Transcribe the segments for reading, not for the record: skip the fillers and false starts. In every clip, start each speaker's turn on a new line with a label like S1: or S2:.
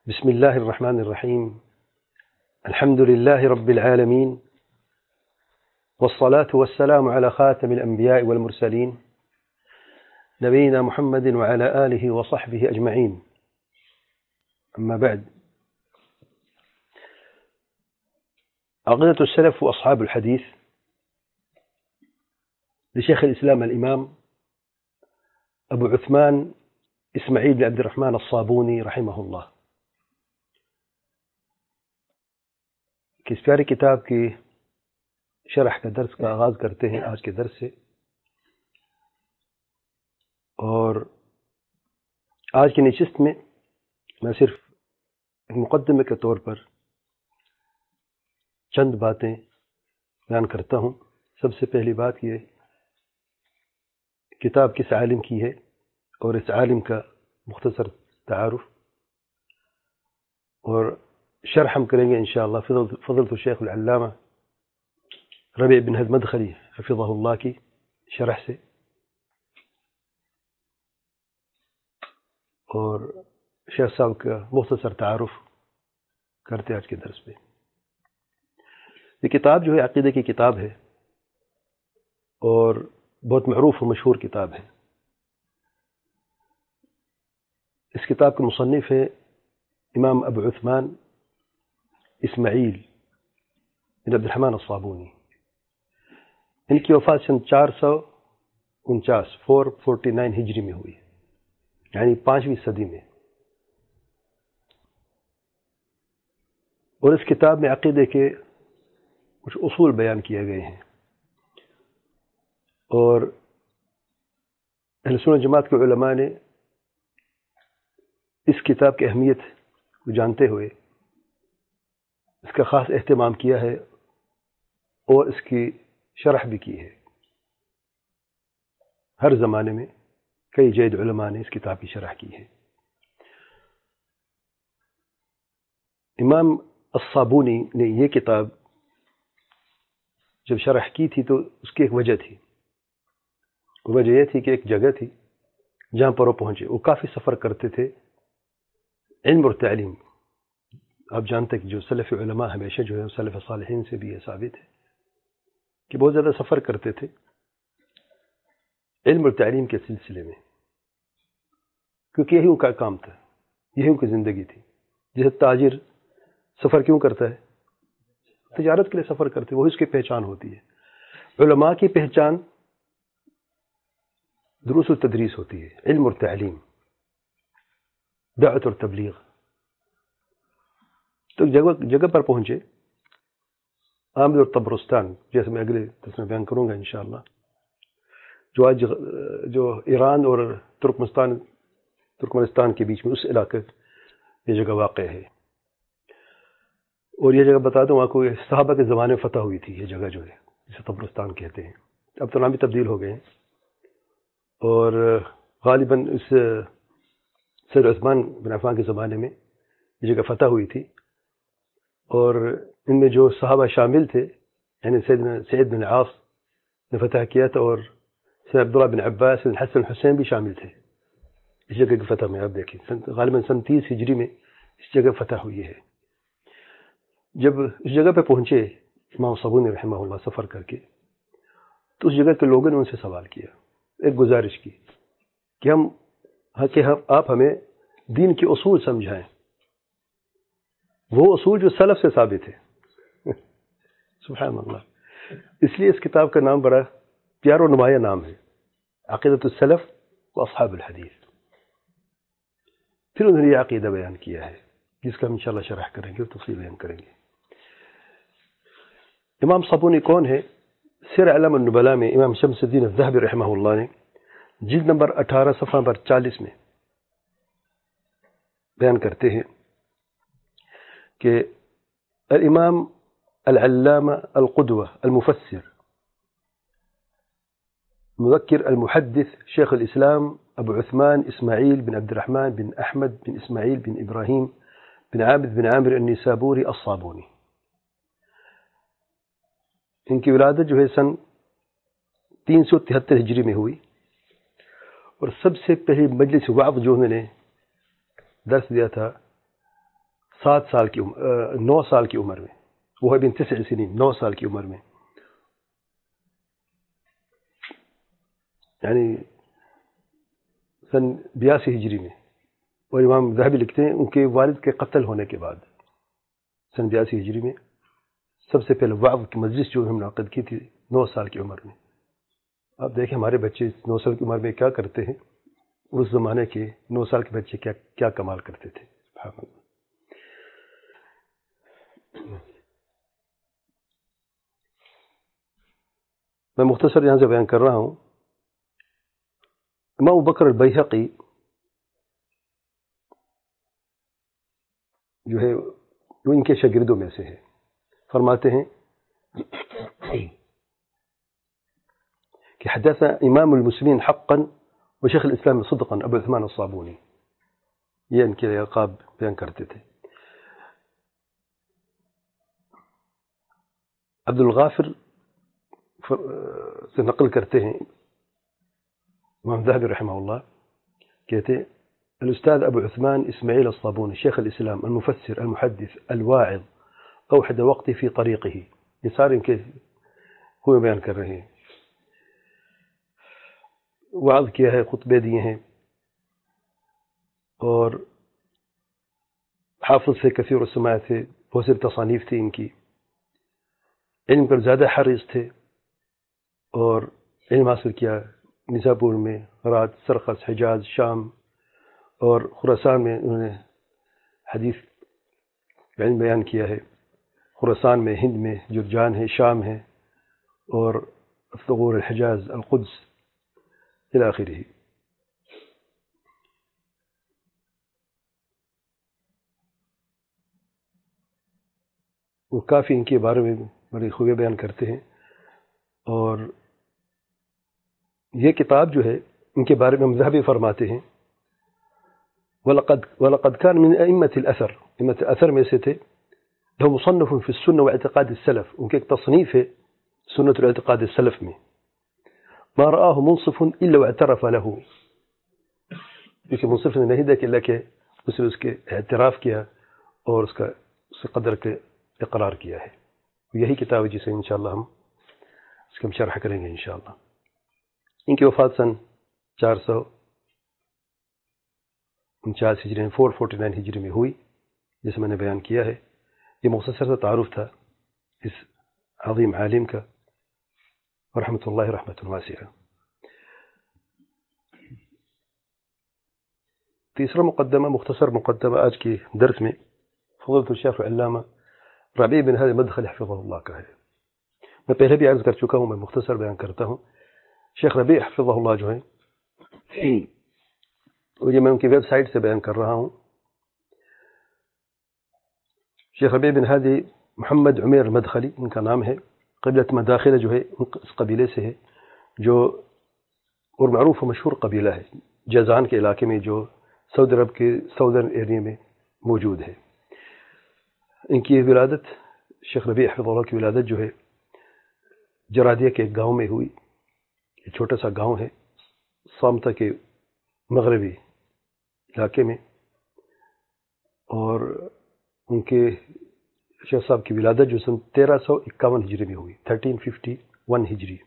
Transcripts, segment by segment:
S1: بسم الله الرحمن الرحيم. الحمد لله رب العالمين، والصلاة والسلام على خاتم الأنبياء والمرسلين نبينا محمد وعلى آله وصحبه أجمعين. أما بعد، عقيدة السلف وأصحاب الحديث لشيخ الإسلام الإمام أبو عثمان إسماعيل بن عبد الرحمن الصابوني رحمه الله، کہ اس پیاری کتاب کی شرح کا درس کا آغاز کرتے ہیں آج کے درس سے. اور آج کی نشست میں میں صرف ایک مقدمے کے طور پر چند باتیں بیان کرتا ہوں. سب سے پہلی بات یہ کتاب کس عالم کی ہے اور اس عالم کا مختصر تعارف، اور شرح ہم کریں گے انشاءاللہ فضلت الشیخ العلامہ ربیع بن ہدی مدخلی حفظہ اللہ کی شرح سے، اور شیخ صاحب کا مختصر تعارف کرتے آج کے درس میں. یہ کتاب جو ہے عقیدے کی کتاب ہے اور بہت معروف و مشہور کتاب ہے. اس کتاب کے مصنف ہے امام ابو عثمان اسماعیل بن عبد الرحمن الصابونی. ان کی وفات سن 449 ہجری میں ہوئی، یعنی 5ویں صدی میں. اور اس کتاب میں عقیدے کے کچھ اصول بیان کیے گئے ہیں، اور اہل سنت جماعت کے علماء نے اس کتاب کی اہمیت کو جانتے ہوئے اس کا خاص اہتمام کیا ہے اور اس کی شرح بھی کی ہے. ہر زمانے میں کئی جید علماء نے اس کتاب کی شرح کی ہے. امام الصابونی نے یہ کتاب جب شرح کی تھی تو اس کی ایک وجہ تھی. وجہ یہ تھی کہ ایک جگہ تھی جہاں پر وہ پہنچے. وہ کافی سفر کرتے تھے علم اور تعلیم. آپ جانتے ہیں کہ جو سلف علماء ہمیشہ جو ہے سلف صالحین سے بھی یہ ثابت ہے کہ بہت زیادہ سفر کرتے تھے علم اور تعلیم کے سلسلے میں، کیونکہ یہی ان کا کام تھا، یہی ان کی زندگی تھی. جیسے تاجر سفر کیوں کرتا ہے؟ تجارت کے لیے سفر کرتے، وہی اس کی پہچان ہوتی ہے. علماء کی پہچان دروس و تدریس ہوتی ہے، علم اور تعلیم، دعوت اور تبلیغ. تو جگہ پر پہنچے عامر اور طبرستان، جیسے میں اگلے درس میں بیان کروں گا انشاءاللہ، جو آج جو ایران اور ترکمنستان کے بیچ میں اس علاقے یہ جگہ واقع ہے. اور یہ جگہ بتا دوں آپ کو، صحابہ کے زمانے میں فتح ہوئی تھی یہ جگہ جو ہے جسے طبرستان کہتے ہیں. اب تو نام بھی تبدیل ہو گئے ہیں، اور غالباً اس سید عثمان بن عفان کے زمانے میں یہ جگہ فتح ہوئی تھی. اور ان میں جو صحابہ شامل تھے، یعنی سعید بن عاص نے فتح کیا تھا، اور سید عبداللہ بن عباس، حسن حسین بھی شامل تھے اس جگہ کی فتح میں. آپ دیکھیں غالباً سن 30 ہجری میں اس جگہ فتح ہوئی ہے. جب اس جگہ پہ پہنچے امام صابونی رحمہ اللہ سفر کر کے، تو اس جگہ کے لوگوں نے ان سے سوال کیا، ایک گزارش کی کہ آپ ہمیں دین کے اصول سمجھائیں، وہ اصول جو سلف سے ثابت ہے. سبحان اللہ. اس لیے اس کتاب کا نام بڑا پیارا و نمایاں نام ہے، عقیدۃ السلف و اصحاب الحدیث. پھر انہوں نے یہ عقیدہ بیان کیا ہے جس کا ہم انشاءاللہ شرح کریں گے اور تفصیل بیان کریں گے. امام صابونی کون ہے؟ سیر اعلام النبلاء میں امام شمس الدین الذہبی رحمہ اللہ نے جلد نمبر 18 صفحہ نمبر 40 میں بیان کرتے ہیں کہ الامام العلامہ القدوہ المفسر مذکر المحدث شیخ الاسلام ابو عثمان اسماعیل بن عبد الرحمن بن احمد بن اسماعیل بن ابراہیم بن عابد بن عامر النسابوری الصابونی. ان کی ولادت جو ہے سن 373 ہجری میں ہوئی، اور سب سے پہلی مجلس وعظ جو انہوں نے درس دیا تھا 7 سال کی 9 سال کی عمر میں، وہ ہے بن 9 سنین، 9 سال کی عمر میں، یعنی سن 82 ہجری میں. اور امام ذہبی لکھتے ہیں ان کے والد کے قتل ہونے کے بعد سن 82 ہجری میں سب سے پہلے وعظ کی مجلس جو ہم نے منعقد کی تھی 9 سال کی عمر میں. آپ دیکھیں ہمارے بچے 9 سال کی عمر میں کیا کرتے ہیں، اس زمانے کے 9 سال کے بچے کیا کمال کرتے تھے. میں مختصر یہاں سے بیان کر رہا ہوں. امام ابوبکر البیہقی جو ہے وہ ان کے شاگردوں میں سے ہے. فرماتے ہیں کہ حدثنا امام المسلمین حقا وشیخ الاسلام صدقا ابو عثمان الصابونی، یہ ان کے القاب بیان کرتے تھے. عبد الغافر سے نقل کرتے ہیں امام ذہبی رحمہ اللہ، کہتے الاستاذ ابو عثمان اسماعیل الصابونی شیخ الاسلام المفسر المحدث الواعظ اوحد وقتی فی طریقه. یہ سارے ان کے ہوئے بیان کر رہے ہیں، وعظ کیا ہے، خطبے دیے ہیں، اور حافظ سے کثیر السماع تھے، بہت سی تصانیف تھی ان کی، علم پر زیادہ حریص تھے، اور علم حاصل کیا نساپور میں، ہرات، سرخس، حجاز، شام اور خراسان میں انہوں نے حدیث علم بیان کیا ہے. خراسان میں، ہند میں، جرجان ہے، شام ہے، اور ثغور الحجاز، القدس الى آخره. وہ کافی ان کے بارے میں بڑی خوبی بیان کرتے ہیں، اور یہ کتاب جو ہے ان کے بارے میں مذہبی فرماتے ہیں وَلَقَدْ كَانَ مِنْ أَئِمَّةِ الْأَثَرِ، أئمة الأثر میں سے تھے. له مصنف في السنة واعتقاد السلف، ان کے ایک تصنیف ہے سنت الاعتقاد السلف میں. ما رآه منصف إلا واعترف له، کیونکہ منصف نے نہیں دیکھا کہ اس کے اعتراف کیا اور اس قدر کے اقرار کیا ہے. یہی کتاب ہے جسے انشاءاللہ ہم اس کا شرح کریں گے انشاءاللہ. ان کی وفات سن 449 ہجری میں 449 ہجری میں ہوئی، جیسے میں نے بیان کیا ہے. یہ مختصر سا تعارف تھا اس عظیم عالم کا، رحمۃ اللہ رحمۃ واسعہ. تیسرا مقدمہ، مختصر مقدمہ آج کے درس میں فضیلۃ الشیخ علامہ ربیع بن ہادی مدخلی حفظہ اللہ کا ہے. میں پہلے بھی عرض کر چکا ہوں، میں مختصر بیان کرتا ہوں. شیخ ربیع حفظہ اللہ جو ہیں، یہ میں ان کی ویب سائٹ سے بیان کر رہا ہوں. شیخ ربیع بن ہادی محمد عمیر مدخلی ان کا نام ہے. قبیلۃ مداخلہ جو ہے اس قبیلے سے ہے، جو اور معروف و مشہور قبیلہ ہے جازان کے علاقے میں، جو سعودی عرب کے ساؤدرن ایریا میں موجود ہے. ان کی ولادت، شیخ ربیع حفظہ اللہ کی ولادت جو ہے جرادیہ کے ایک گاؤں میں ہوئی. یہ چھوٹا سا گاؤں ہے صامتہ کے مغربی علاقے میں، اور ان کے شیخ صاحب کی ولادت جو سن 1351 ہجری میں ہوئی، 1351 ہجری.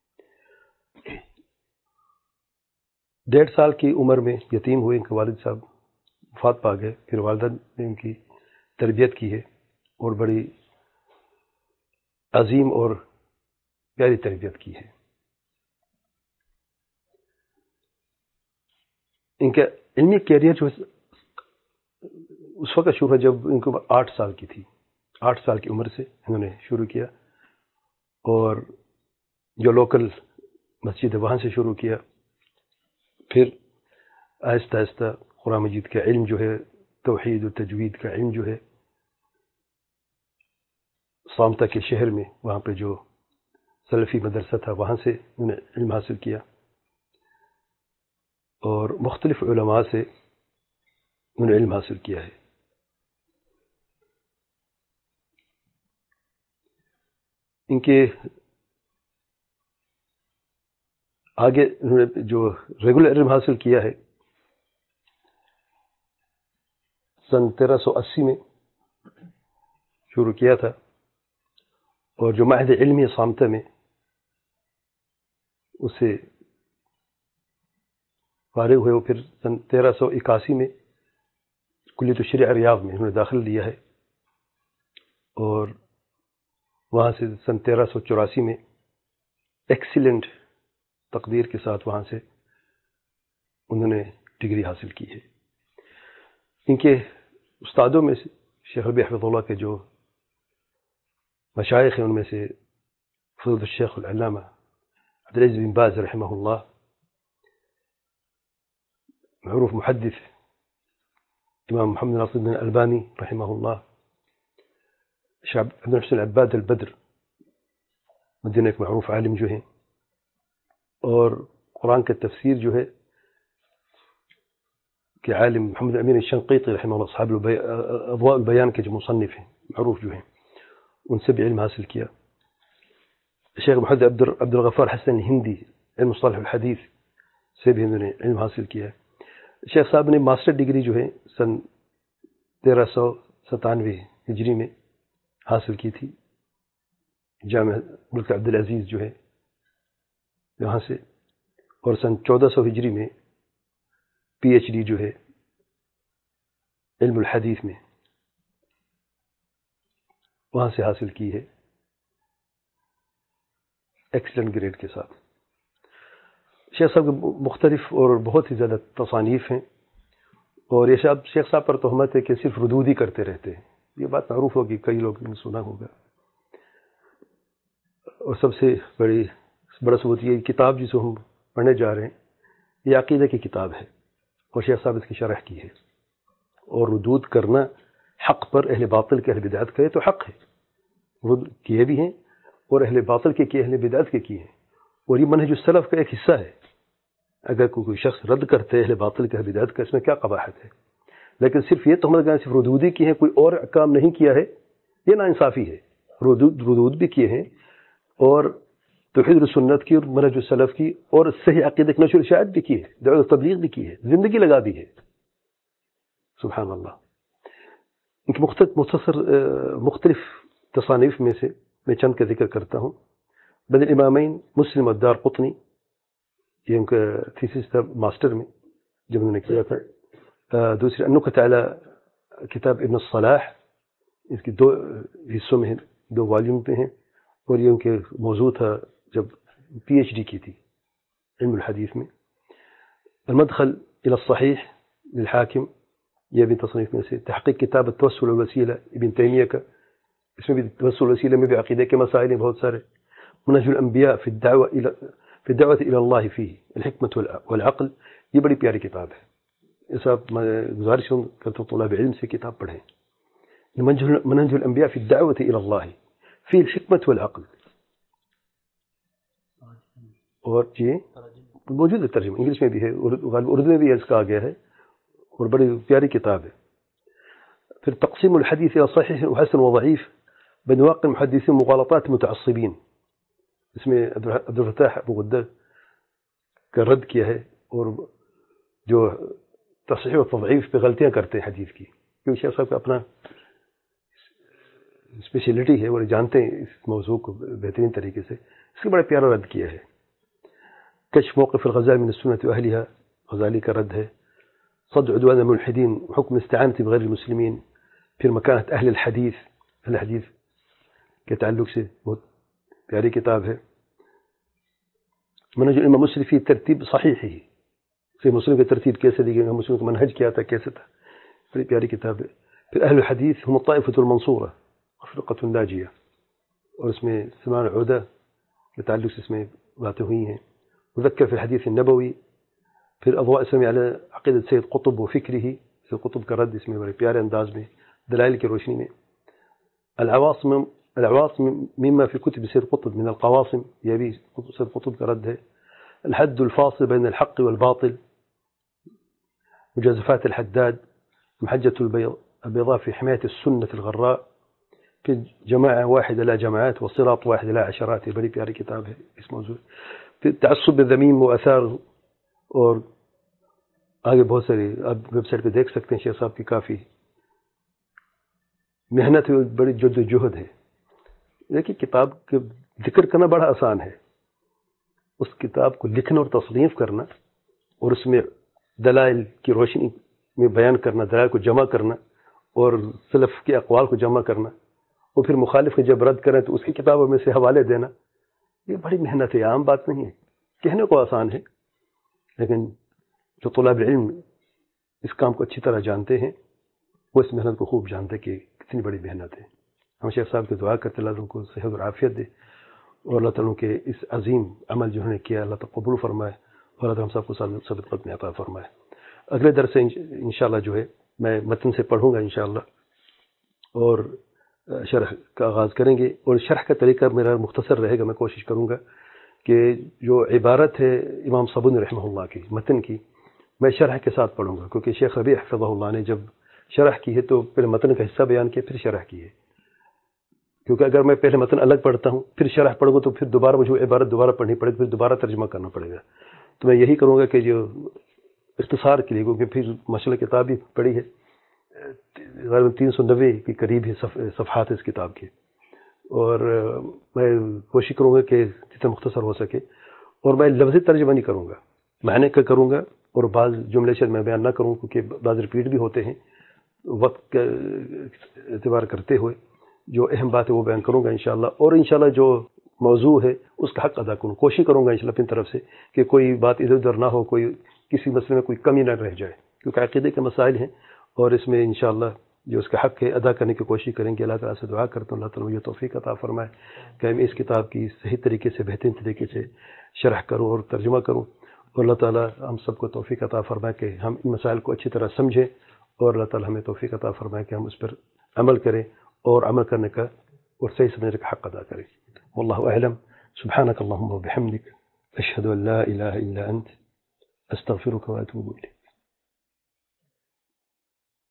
S1: 1.5 سال کی عمر میں یتیم ہوئے. ان کے والد صاحب وفات پا گئے، پھر والدہ نے ان کی تربیت کی ہے، اور بڑی عظیم اور پیاری تربیت کی ہے. ان کا علمی کیریئر جو اس وقت شروع ہے جب ان کو 8 سال کی تھی. 8 سال کی عمر سے انہوں نے شروع کیا، اور جو لوکل مسجد ہے وہاں سے شروع کیا. پھر آہستہ آہستہ قرآن مجید کا علم جو ہے، توحید و تجوید کا علم جو ہے، صامتہ کے شہر میں وہاں پہ جو سلفی مدرسہ تھا وہاں سے انہوں نے علم حاصل کیا، اور مختلف علماء سے انہوں نے علم حاصل کیا ہے. ان کے آگے انہوں نے جو ریگولر علم حاصل کیا ہے سن 1380 میں شروع کیا تھا، اور جو معہد علمی صامتہ میں اس سے فارغ ہوئے، وہ پھر سن 1381 میں کلیۃ الشریعہ ریاض میں انہوں نے داخل لیا ہے، اور وہاں سے سن 1384 میں ایکسیلنٹ تقدیر کے ساتھ وہاں سے انہوں نے ڈگری حاصل کی ہے۔ ان کے استادوں میں سے شیخ ربیع حفظہ اللہ کے جو مشائخ ہیں، ان میں سے فضیلۃ الشیخ العلامہ عبدالعزیز بن باز رحمہ اللہ، معروف محدث امام محمد ناصر الدین البانی رحمہ اللہ، شیخ عبد الحسن عباد البدر مدینہ کے معروف عالم جو ہیں، اور قرآن کا تفسیر جو ہے کہ عالم محمد امین الشنقیطی رحمہ اللہ، صاحب اضواء البیان کے جو مصنف ہیں معروف جو ہیں، ان سے بھی علم حاصل کیا۔ شیخ محمد عبد الغفار حسن الہندی علم مصطلح الحدیث سے بھی انہوں نے علم حاصل کیا۔ شیخ صاحب نے ماسٹر ڈگری جو ہے سن 1397 ہجری میں حاصل کی تھی جامعہ ملک عبدالعزیز جو ہے یہاں سے، اور سن 1400 ہجری میں پی ایچ ڈی جو ہے علم الحدیث میں وہاں سے حاصل کی ہے ایکسلنٹ گریڈ کے ساتھ۔ شیخ صاحب کے مختلف اور بہت ہی زیادہ تصانیف ہیں، اور یہ شیخ صاحب پر تہمت ہے کہ صرف ردود ہی کرتے رہتے ہیں، یہ بات معروف ہوگی، کئی لوگ نے سنا ہوگا۔ اور سب سے بڑا ثبوت یہ کتاب جسے ہم پڑھنے جا رہے ہیں یہ عقیدہ کی کتاب ہے، اور شیخ صاحب اس کی شرح کی ہے، اور ردود کرنا حق پر اہل باطل کے اہل بدعت کرے تو حق ہے، رد کیے بھی ہیں، اور اہل باطل کے کیے اہل بدعت کے کیے ہیں، اور یہ منہج السلف کا ایک حصہ ہے۔ اگر کوئی شخص رد کرتے اہل باطل کے اہل بدعت کا، اس میں کیا قباحت ہے؟ لیکن صرف یہ تہمت لگانا صرف ردودی کی ہے، کوئی اور کام نہیں کیا ہے، یہ ناانصافی ہے۔ ردود بھی کیے ہیں، اور توحید السنت کی اور منہج السلف کی اور صحیح عقیدہ کی نشر و اشاعت بھی کی ہے، دعوت و تبلیغ بھی کی ہے، زندگی لگا دی ہے۔ سبحان اللہ۔ ان کی مختلف تصانیف میں سے میں چند کا ذکر کرتا ہوں۔ بدر الامامین مسلم الدار قطنی، یہ ان کا تھیسس تھا ماسٹر میں جب انہوں نے کیا تھا۔ دوسری النکت علی کتاب ابن الصلاح، اس کی 2 حصوں میں ہیں، 2 والیوم پہ ہیں، اور یہ ان کے موضوع تھا جب پی ایچ ڈی کی تھی علم الحدیث میں۔ المدخل الى الصحیح للحاکم، یہ بھی تصنیف میں سے۔ تحقیق کتاب التوسل والوسیلہ ابن تیمیہ کا، اس میں بھی توسل والوسیلہ میں بھی عقیدے کے مسائل ہیں بہت سارے۔ منہج الانبیاء فی الدعوۃ الی اللہ فیہ الحکمۃ والعقل، یہ بڑی پیاری کتاب ہے، اس آپ میں گزارش کرتا ہوں طلاب علم سے کتاب پڑھیں۔ منہج الانبیاء فی الدعوۃ الی اللہ فی الحکمۃ والعقل، اور یہ موجود ہے ترجمہ، انگلش میں بھی ہے، اردو میں بھی اس کا آ گیا ہے، اور بڑی پیاری کتاب ہے۔ پھر تقسیم الحدیث الى صحیح وحسن وضعیف بین واقع المحدثین مغالطات متعصبین، اس میں عبد الفتاح ابو غدہ کا رد کیا ہے، اور جو تصحیح و تضعیف پہ غلطیاں کرتے ہیں حدیث کی، کیونکہ شیخ صاحب کا اپنا اسپیشلٹی ہے، وہ جانتے ہیں اس موضوع کو بہترین طریقے سے، اس کا بڑا پیارا رد کیا ہے۔ کشف موقف الغزالی من السنة وأهلها، غزالی کا رد ہے۔ صد عدوان الملحدین حکم استعانت بغیر المسلمین، پھر مکانت اہل الحدیث کے تعلق سے بہت پیاری کتاب ہے۔ منہج الامام مسلم فی ترتیب صحیح ہی، صحیح مسلم کی ترتیب کیسے دی گئی، امام مسلم کا منہج کیا تھا، کیسے تھا، بڑی پیاری کتاب ہے۔ پھر اہل الحدیث هم الطائفة المنصورة فرقة ناجیہ، اور اس میں سمان عودہ کے تعلق سے اس میں باتیں ہوئی ہیں۔ مذکر فی الحدیث النبوی، پھر اضواء اسلامی علی عقیدت سید قطب و فکری، سید قطب کا رد اس میں بڑے پیارے انداز میں دلائل کی روشنی میں۔ العواصم مما فی کتب سید قطب من القواصم، یہ بھی سید قطب کا رد ہے۔ الحد الفاصل بین الحق والباطل، مجازفات الحداد، محجة البيضاء في حماية السنة الغراء، پھر جماعة واحدة لا جماعات وصراط واحد لا عشرات، یہ بڑی پیاری کتاب ہے اس موضوع۔ پھر تعصب الذمیم و اثار، اور آگے بہت ساری آپ ویب سائٹ پہ دیکھ سکتے ہیں، شیخ صاحب کی کافی محنت ہے, بڑی جد و جہد ہے. دیکھیے کتاب کے ذکر کرنا بڑا آسان ہے, اس کتاب کو لکھنا اور تصنیف کرنا اور اس میں دلائل کی روشنی میں بیان کرنا, دلائل کو جمع کرنا اور سلف کے اقوال کو جمع کرنا اور پھر مخالف کو جب رد کریں تو اس کی کتابوں میں سے حوالے دینا, یہ بڑی محنت ہے, عام بات نہیں ہے. کہنے کو آسان ہے لیکن جو طلاب علم اس کام کو اچھی طرح جانتے ہیں وہ اس محنت کو خوب جانتے کہ کتنی بڑی محنت ہے. ہم شیخ صاحب کی دعا کرتے اللہ کو صحت اور عافیت دے اور اللہ تعالیٰ کے اس عظیم عمل جو انہوں نے کیا اللہ تعالیٰ قبول فرمائے اور اللہ تعالیٰ ہم سب کو ثابت قدمی عطا فرمائے. اگلے درس سے انشاءاللہ جو ہے میں متن سے پڑھوں گا انشاءاللہ اور شرح کا آغاز کریں گے. اور شرح کا طریقہ میرا مختصر رہے گا, میں کوشش کروں گا کہ جو عبارت ہے امام صابونی رحمہ اللہ کی متن کی میں شرح کے ساتھ پڑھوں گا, کیونکہ شیخ ربیع حفظہ اللہ نے جب شرح کی ہے تو پہلے متن کا حصہ بیان کیا پھر شرح کی ہے. کیونکہ اگر میں پہلے متن الگ پڑھتا ہوں پھر شرح پڑھوں گا تو پھر دوبارہ مجھے عبارت دوبارہ پڑھنی پڑے گی, پھر دوبارہ ترجمہ کرنا پڑے گا. تو میں یہی کروں گا کہ جو اختصار کے لیے, کیونکہ پھر ماشاء اللہ کتاب بھی پڑھی ہے, غالباً 390 کے قریب ہے صفحات اس کتاب کے, اور میں کوشش کروں گا کہ جتنا مختصر ہو سکے. اور میں لفظی ترجمہ نہیں کروں گا, معنی کا کروں گا, اور بعض جملے شاید میں بیان نہ کروں کیونکہ بعض ریپیٹ بھی ہوتے ہیں. وقت کا اعتبار کرتے ہوئے جو اہم بات ہے وہ بیان کروں گا انشاءاللہ, اور انشاءاللہ جو موضوع ہے اس کا حق ادا کروں. کوشش کروں گا انشاءاللہ اپنی طرف سے کہ کوئی بات ادھر ادھر نہ ہو, کوئی کسی مسئلے میں کوئی کمی نہ رہ جائے, کیونکہ عقیدے کے مسائل ہیں اور اس میں انشاءاللہ جو اس کا حق ہے ادا کرنے کی کوشش کریں گے. اللہ تعالیٰ سے دعا کرتا ہوں اللہ تعالیٰ مجھے توفیق عطا فرمائے کہ میں اس کتاب کی صحیح طریقے سے بہترین طریقے سے شرح کروں اور ترجمہ کروں, اور اللہ تعالیٰ ہم سب کو توفیق عطا فرمائے کہ ہم ان مسائل کو اچھی طرح سمجھیں, اور اللہ تعالیٰ ہمیں توفیق عطا فرمائے کہ ہم اس پر عمل کریں اور عمل کرنے کا اور صحیح سمجھنے کا حق ادا کریں. واللہ اعلم. سبحانک اللہم و بحمدک اشہد ان لا الہ الا انت استغفرک و اتوب الیک.